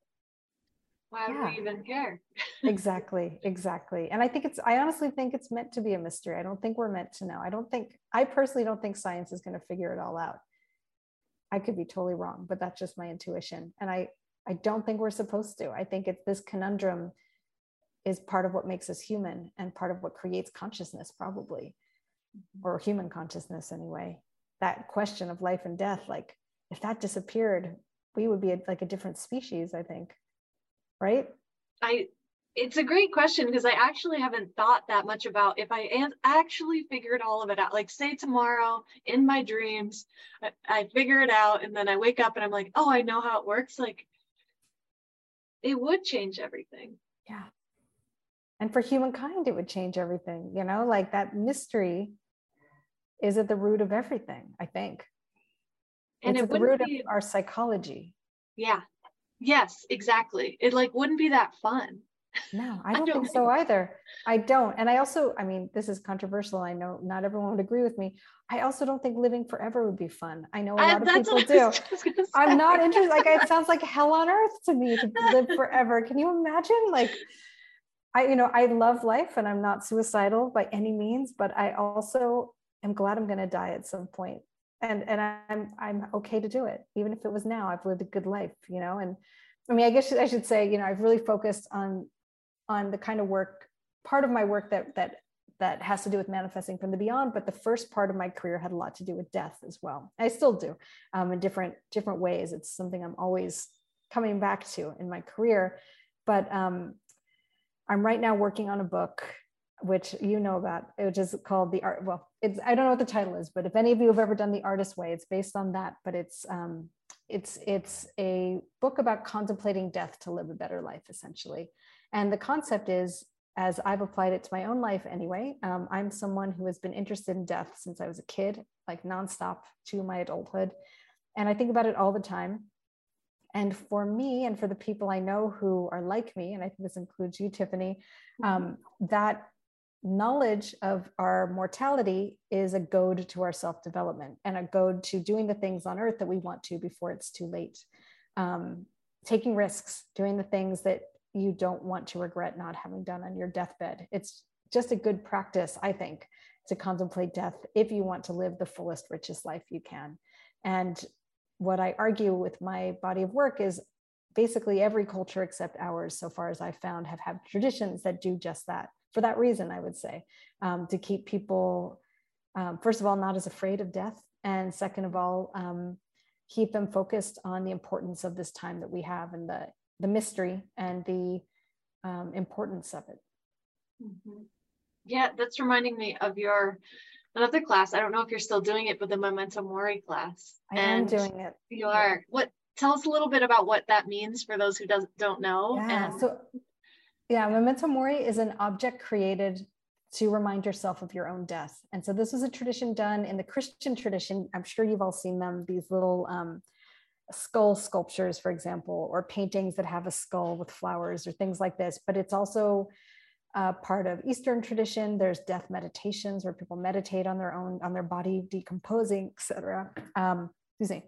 why would yeah. we even care? Exactly. Exactly. And I think it's, I honestly think it's meant to be a mystery. I don't think we're meant to know. I don't think, I personally don't think science is going to figure it all out. I could be totally wrong, but that's just my intuition. And I, I don't think we're supposed to. I think it's this conundrum is part of what makes us human and part of what creates consciousness, probably, or human consciousness anyway. That question of life and death, like if that disappeared, we would be a, like a different species, I think. Right? I, it's a great question, because I actually haven't thought that much about if I an- actually figured all of it out. Like, say tomorrow in my dreams, I, I figure it out, and then I wake up and I'm like, oh, I know how it works. Like, it would change everything. Yeah. And for humankind, it would change everything, you know, like that mystery is at the root of everything, I think. And it's it at the root be, of our psychology. Yeah. Yes, exactly. It like wouldn't be that fun. No, I don't, I don't think so either. I don't. And I also, I mean, this is controversial. I know not everyone would agree with me. I also don't think living forever would be fun. I know a lot I, of people do. I'm not interested. Like, it sounds like hell on earth to me to live forever. Can you imagine? Like, I, you know, I love life and I'm not suicidal by any means, but I also am glad I'm going to die at some point. And, and I'm, I'm okay to do it. Even if it was now, I've lived a good life, you know? And I mean, I guess I should say, you know, I've really focused on, on the kind of work, part of my work that, that, that has to do with manifesting from the beyond. But the first part of my career had a lot to do with death as well. I still do um, in different, different ways. It's something I'm always coming back to in my career. But um, I'm right now working on a book, which you know about, which is called The Art. Well, it's, I don't know what the title is, but if any of you have ever done The Artist's Way, it's based on that, but it's, um, it's, it's a book about contemplating death to live a better life, essentially. And the concept is, as I've applied it to my own life anyway, um, I'm someone who has been interested in death since I was a kid, like nonstop to my adulthood. And I think about it all the time. And for me, and for the people I know who are like me, and I think this includes you, Tiffany, um, that knowledge of our mortality is a goad to our self-development and a goad to doing the things on earth that we want to before it's too late. Um, taking risks, doing the things that you don't want to regret not having done on your deathbed. It's just a good practice, I think, to contemplate death if you want to live the fullest, richest life you can. And what I argue with my body of work is basically every culture except ours, so far as I've found, have had traditions that do just that. For that reason, I would say, um, to keep people, um, first of all, not as afraid of death. And second of all, um, keep them focused on the importance of this time that we have and the, the mystery and the um, importance of it. Mm-hmm. Yeah, that's reminding me of your another class. I don't know if you're still doing it, but the Memento Mori class. I and am doing it. You are. What? Tell us a little bit about what that means for those who does, don't know. Yeah. And So, yeah, Memento Mori is an object created to remind yourself of your own death. And so this was a tradition done in the Christian tradition. I'm sure you've all seen them, these little um, skull sculptures, for example, or paintings that have a skull with flowers or things like this. But it's also uh, part of Eastern tradition. There's death meditations where people meditate on their own, on their body decomposing, et cetera. Um, excuse me.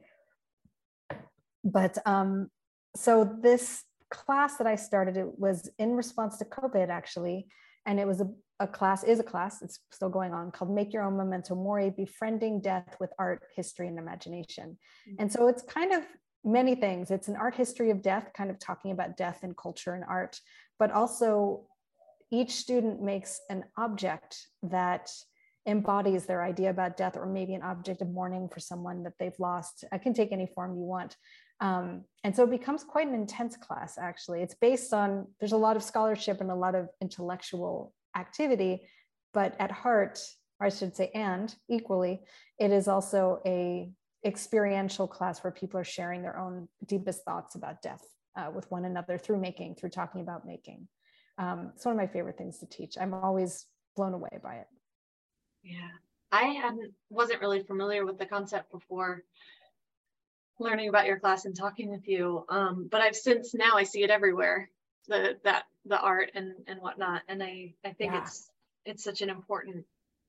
But um, so this class that I started, it was in response to COVID, actually. And it was a, a class, is a class, it's still going on, called Make Your Own Memento Mori, Befriending Death with Art, History, and Imagination. Mm-hmm. And so it's kind of many things. It's an art history of death, kind of talking about death and culture and art, but also each student makes an object that embodies their idea about death, or maybe an object of mourning for someone that they've lost. It can take any form you want. Um, and so it becomes quite an intense class, actually. It's based on, there's a lot of scholarship and a lot of intellectual activity, but at heart, or I should say, and equally, it is also a experiential class where people are sharing their own deepest thoughts about death uh, with one another through making, through talking about making. Um, it's one of my favorite things to teach. I'm always blown away by it. Yeah, I hadn't, wasn't really familiar with the concept before learning about your class and talking with you. Um, but I've since now I see it everywhere, the that the art and and whatnot. And I I think yeah. it's it's such an important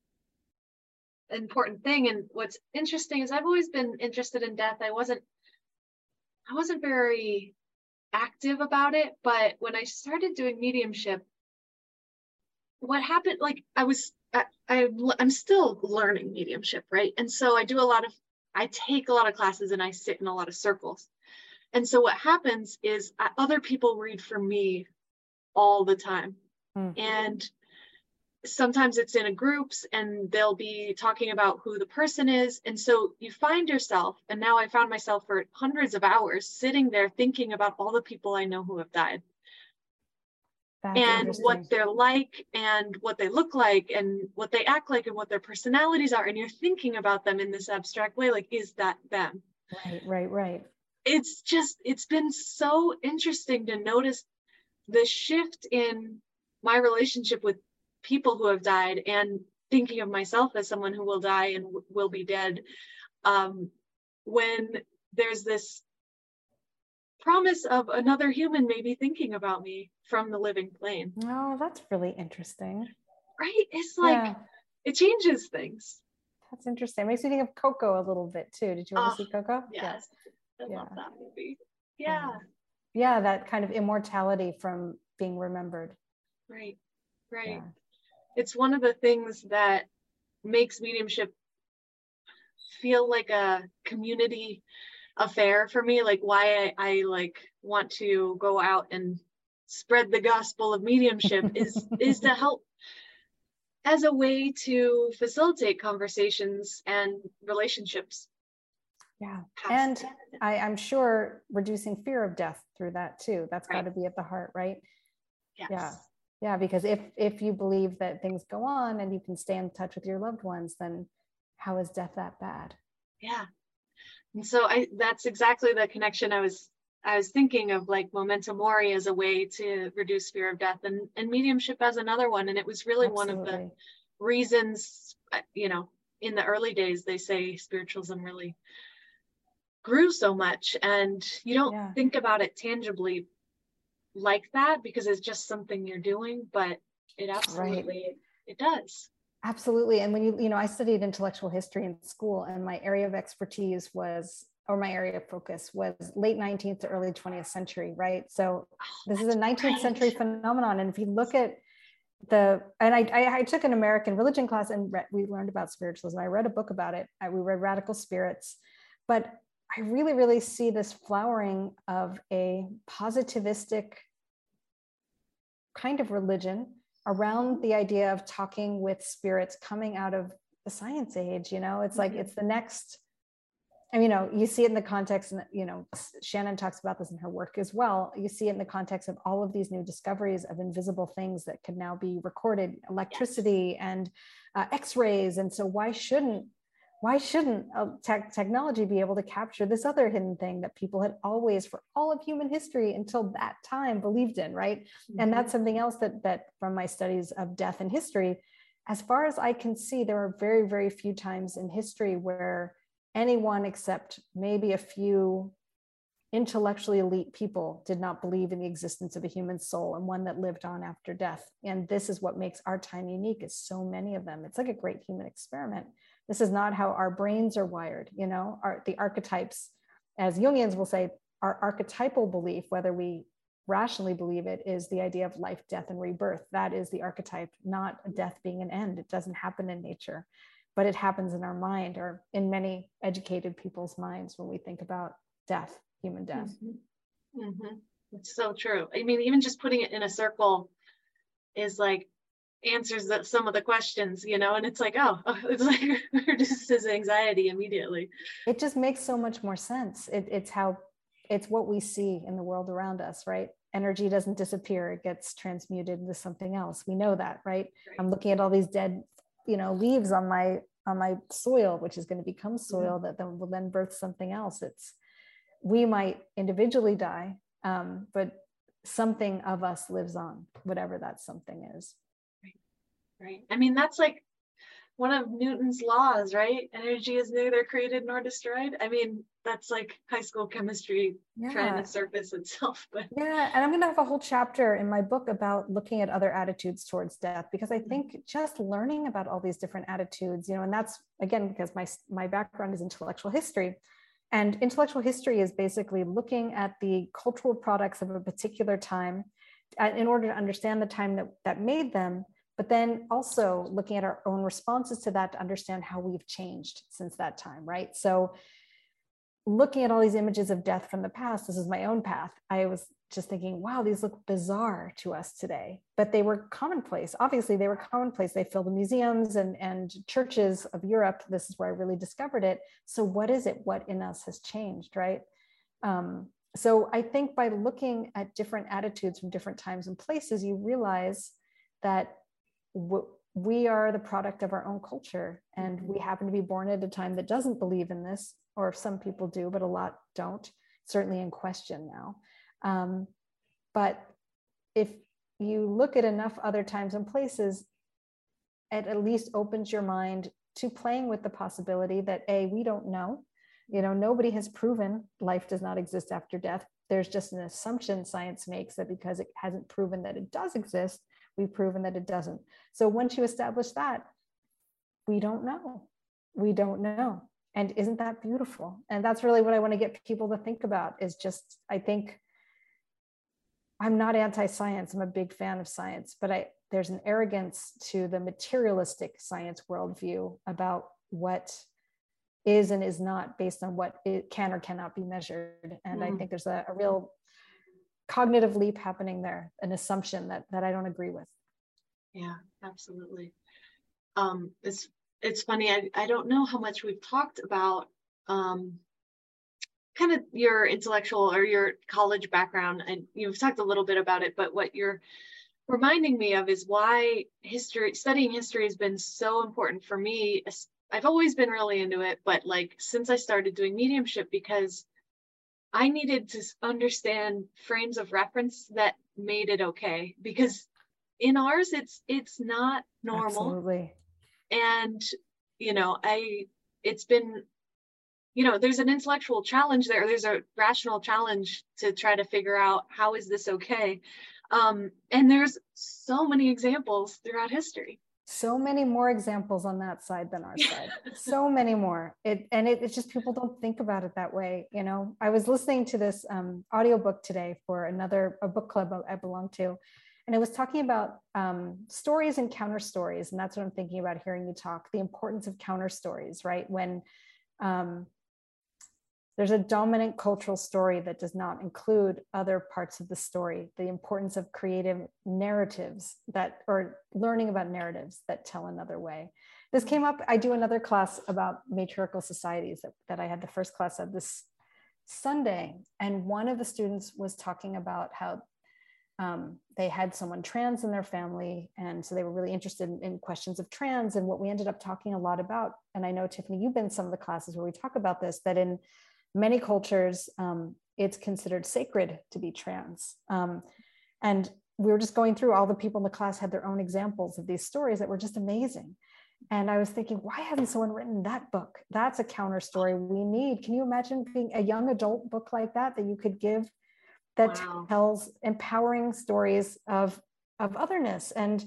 important thing. And what's interesting is I've always been interested in death. I wasn't I wasn't very active about it, but when I started doing mediumship, what happened, like I was I, I I'm still learning mediumship, right? And so I do a lot of I take a lot of classes and I sit in a lot of circles. And so what happens is uh, other people read for me all the time. Mm. And sometimes it's in a groups and they'll be talking about who the person is. And so you find yourself, and now I found myself for hundreds of hours sitting there thinking about all the people I know who have died. That's and what they're like and what they look like and what they act like and what their personalities are. And you're thinking about them in this abstract way, like, is that them? Right, right, right. It's just, it's been so interesting to notice the shift in my relationship with people who have died and thinking of myself as someone who will die and w- will be dead. Um, when there's this promise of another human maybe thinking about me from the living plane. Oh, that's really interesting. Right? It's like, yeah. It changes things. That's interesting. It makes me think of Coco a little bit too. Did you ever oh, see Coco? Yes. Yeah. I yeah. love that movie. Yeah. Um, yeah, that kind of immortality from being remembered. Right. Right. Yeah. It's one of the things that makes mediumship feel like a community affair for me, like why I, I like want to go out and spread the gospel of mediumship is is to help as a way to facilitate conversations and relationships. Yeah, and I, I'm sure reducing fear of death through that too. That's right. Got to be at the heart, right? Yes. Yeah, yeah. Because if if you believe that things go on and you can stay in touch with your loved ones, then how is death that bad? Yeah. And so I that's exactly the connection I was I was thinking of, like Memento Mori as a way to reduce fear of death, and, and mediumship as another one. And it was really Absolutely. One of the reasons, you know, in the early days, they say spiritualism really grew so much, and you don't yeah. think about it tangibly like that because it's just something you're doing, but it absolutely right. It does. Absolutely. And when you, you know, I studied intellectual history in school, and my area of expertise was, or my area of focus was late nineteenth to early twentieth century, right? So Oh, this is a nineteenth right. century phenomenon. And if you look at the, and I, I, I took an American religion class and re- we learned about spiritualism. I read a book about it. I, we read Radical Spirits, but I really, really see this flowering of a positivistic kind of religion around the idea of talking with spirits coming out of the science age. You know, it's like, mm-hmm. it's the next, and, you know, you see it in the context, and, you know, Shannon talks about this in her work as well. You see it in the context of all of these new discoveries of invisible things that can now be recorded, electricity, yes. and uh, X-rays. And so why shouldn't, why shouldn't uh, tech technology be able to capture this other hidden thing that people had always, for all of human history until that time, believed in, right? Mm-hmm. And that's something else that, that from my studies of death and history, as far as I can see, there are very, very few times in history where anyone except maybe a few intellectually elite people did not believe in the existence of a human soul and one that lived on after death. And this is what makes our time unique, is so many of them. It's like a great human experiment. This is not how our brains are wired, you know, our, the archetypes, as Jungians will say, our archetypal belief, whether we rationally believe it, is the idea of life, death, and rebirth. That is the archetype, not death being an end. It doesn't happen in nature, but it happens in our mind, or in many educated people's minds, when we think about death, human death. Mm-hmm. Mm-hmm. It's so true. I mean, even just putting it in a circle is like answers that some of the questions, you know, and it's like, oh, it's like reduces anxiety immediately. It just makes so much more sense. It, it's how, it's what we see in the world around us, right? Energy doesn't disappear, it gets transmuted into something else. We know that, right? right. I'm looking at all these dead, you know, leaves on my, on my soil, which is going to become soil mm-hmm. that then will then birth something else. It's, we might individually die, um, but something of us lives on, whatever that something is. Right. Right. I mean, that's like one of Newton's laws, right? Energy is neither created nor destroyed. I mean, that's like high school chemistry yeah. trying to surface itself. But yeah, and I'm going to have a whole chapter in my book about looking at other attitudes towards death, because I think just learning about all these different attitudes, you know, and that's, again, because my my background is intellectual history. And intellectual history is basically looking at the cultural products of a particular time in order to understand the time that, that made them, but then also looking at our own responses to that to understand how we've changed since that time, right? So looking at all these images of death from the past, this is my own path. I was just thinking, wow, these look bizarre to us today, but they were commonplace. Obviously, they were commonplace. They fill the museums and, and churches of Europe. This is where I really discovered it. So what is it? What in us has changed, right? Um, so I think by looking at different attitudes from different times and places, you realize that w- we are the product of our own culture, and we happen to be born at a time that doesn't believe in this, or some people do, but a lot don't, certainly in question now. Um, but if you look at enough other times and places, it at least opens your mind to playing with the possibility that A, we don't know, you know, nobody has proven life does not exist after death. There's just an assumption science makes that because it hasn't proven that it does exist, we've proven that it doesn't. So once you establish that, we don't know, we don't know. And isn't that beautiful? And that's really what I want to get people to think about, is just, I think, I'm not anti-science. I'm a big fan of science, but I, there's an arrogance to the materialistic science worldview about what is and is not based on what it can or cannot be measured. And mm. I think there's a, a real cognitive leap happening there, an assumption that, that I don't agree with. Yeah, absolutely. Um, it's, it's funny. I, I don't know how much we've talked about um, kind of your intellectual or your college background, and you've talked a little bit about it, but what you're reminding me of is why history, studying history has been so important for me. I've always been really into it, but like since I started doing mediumship, because I needed to understand frames of reference that made it okay, because in ours, it's, it's not normal. Absolutely. And, you know, I, it's been, you know, there's an intellectual challenge there. There's a rational challenge to try to figure out how is this okay? Um, and there's so many examples throughout history. So many more examples on that side than our side. So many more. It and it, it's just people don't think about it that way. You know, I was listening to this um, audiobook today for another a book club I belong to, and it was talking about um, stories and counter stories, and that's what I'm thinking about hearing you talk. The importance of counter stories, right? When um, there's a dominant cultural story that does not include other parts of the story, the importance of creative narratives that, or learning about narratives that tell another way. This came up, I do another class about matriarchal societies that, that I had the first class of this Sunday. And one of the students was talking about how um, they had someone trans in their family. And so they were really interested in, in questions of trans and what we ended up talking a lot about. And I know, Tiffany, you've been in some of the classes where we talk about this, that in many cultures, um, it's considered sacred to be trans. Um, and we were just going through, all the people in the class had their own examples of these stories that were just amazing. And I was thinking, why hasn't someone written that book? That's a counter story we need. Can you imagine being a young adult book like that, that you could give, that wow. tells empowering stories of, of otherness and,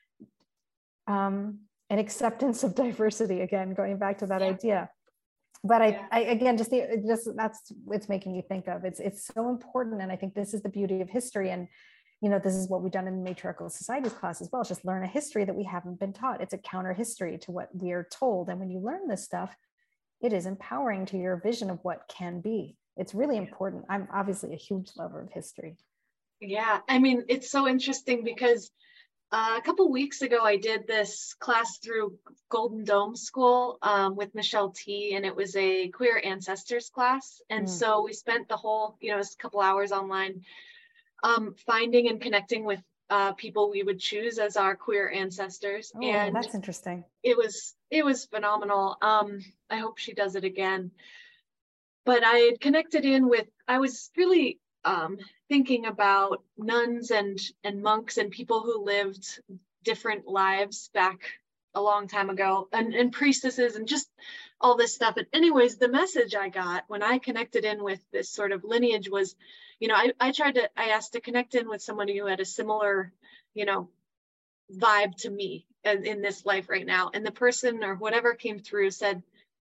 um, and acceptance of diversity, again, going back to that yeah. idea. But I, yeah. I, again, just the, just that's it's making me think of. It's it's so important, and I think this is the beauty of history. And you know, this is what we've done in matriarchal societies class as well. It's just learn a history that we haven't been taught. It's a counter history to what we are told. And when you learn this stuff, it is empowering to your vision of what can be. It's really important. I'm obviously a huge lover of history. Yeah, I mean, it's so interesting because Uh, a couple weeks ago, I did this class through Golden Dome School um, with Michelle T, and it was a queer ancestors class. And mm. so we spent the whole, you know, it was a couple hours online um, finding and connecting with uh, people we would choose as our queer ancestors. Oh, and that's interesting. It was, it was phenomenal. Um, I hope she does it again. But I had connected in with, I was really um, thinking about nuns and and monks and people who lived different lives back a long time ago, and, and priestesses and just all this stuff. And anyways, the message I got when I connected in with this sort of lineage was, you know, I, I tried to, I asked to connect in with someone who had a similar, you know, vibe to me in, in this life right now. And the person or whatever came through said,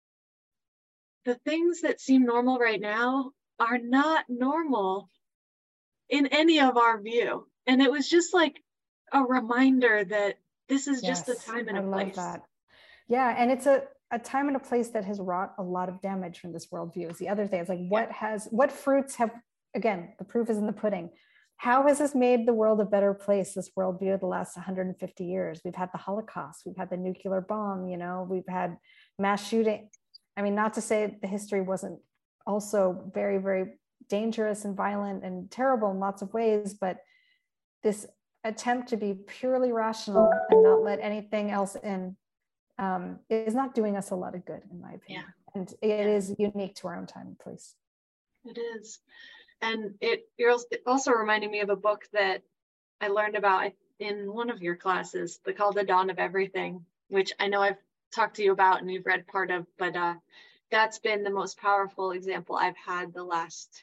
the things that seem normal right now are not normal in any of our view. And it was just like a reminder that this is yes, just a time and a I place. Love that. Yeah, and it's a, a time and a place that has wrought a lot of damage from this worldview is the other thing. It's like, what has, what fruits have, again, the proof is in the pudding. How has this made the world a better place, this worldview, the last one hundred fifty years? We've had the Holocaust, we've had the nuclear bomb, you know, we've had mass shooting. I mean, not to say the history wasn't also very, very dangerous and violent and terrible in lots of ways, but this attempt to be purely rational and not let anything else in um, is not doing us a lot of good, in my opinion. Yeah. And it yeah. is unique to our own time and place. It is. And it, it also reminded me of a book that I learned about in one of your classes, called The Dawn of Everything, which I know I've talked to you about and you've read part of, but uh, that's been the most powerful example I've had the last,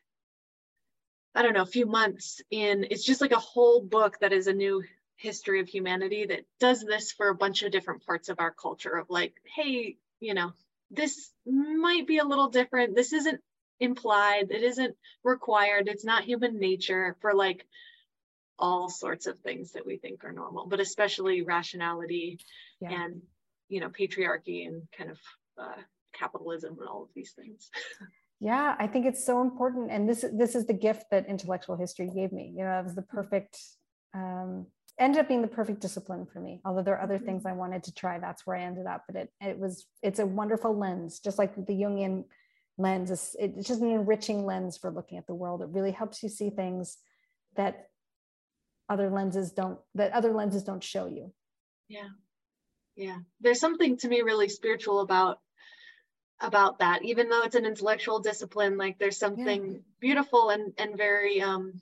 I don't know, few months in. It's just like a whole book that is a new history of humanity that does this for a bunch of different parts of our culture of like, hey, you know, this might be a little different. This isn't implied. It isn't required. It's not human nature for like all sorts of things that we think are normal, but especially rationality yeah. and, you know, patriarchy and kind of uh, capitalism and all of these things. Yeah, I think it's so important. And this, this is the gift that intellectual history gave me. You know, it was the perfect, um, ended up being the perfect discipline for me. Although there are other mm-hmm. things I wanted to try, that's where I ended up. But it, it was, it's a wonderful lens, just like the Jungian lens. It's, it's just an enriching lens for looking at the world. It really helps you see things that other lenses don't, that other lenses don't show you. Yeah. Yeah. There's something to me really spiritual about about that, even though it's an intellectual discipline. Like there's something yeah. beautiful and and very um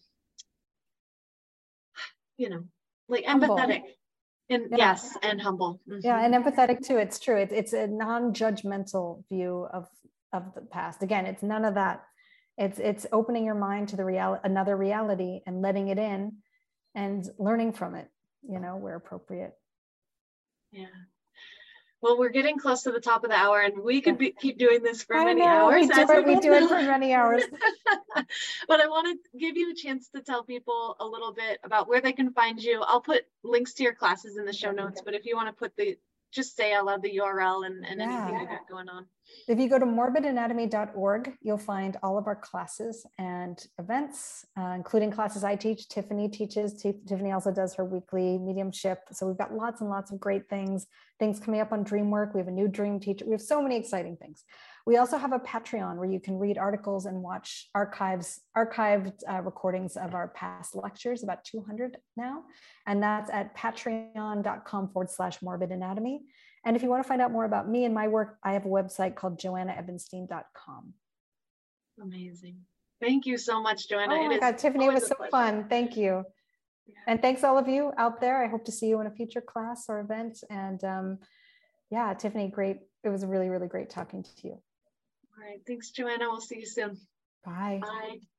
you know, like humble. Empathetic and yeah. yes and humble. Mm-hmm. Yeah, and empathetic too. It's true. It's it's a non-judgmental view of of the past. Again, it's none of that. It's it's opening your mind to the real another reality and letting it in and learning from it, you know, where appropriate. Yeah. Well, we're getting close to the top of the hour, and we could be, keep doing this for I many know, hours. We do, it, we do it for many hours. But I want to give you a chance to tell people a little bit about where they can find you. I'll put links to your classes in the show notes, but if you want to put the, just say out loud the U R L and, and Yeah. anything you got going on. If you go to morbid anatomy dot org, you'll find all of our classes and events, uh, including classes I teach. Tiffany teaches. T- Tiffany also does her weekly mediumship. So we've got lots and lots of great things, things coming up on dream work. We have a new dream teacher. We have so many exciting things. We also have a Patreon where you can read articles and watch archives, archived uh, recordings of our past lectures, about two hundred now. And that's at patreon.com forward slash morbid anatomy. And if you want to find out more about me and my work, I have a website called joanna ebenstein dot com. Amazing. Thank you so much, Joanna. Oh my it God, Tiffany, it was so pleasure. fun. Thank you. Yeah. And thanks all of you out there. I hope to see you in a future class or event. And um, yeah, Tiffany, great. It was really, really great talking to you. All right. Thanks, Joanna. We'll see you soon. Bye. Bye.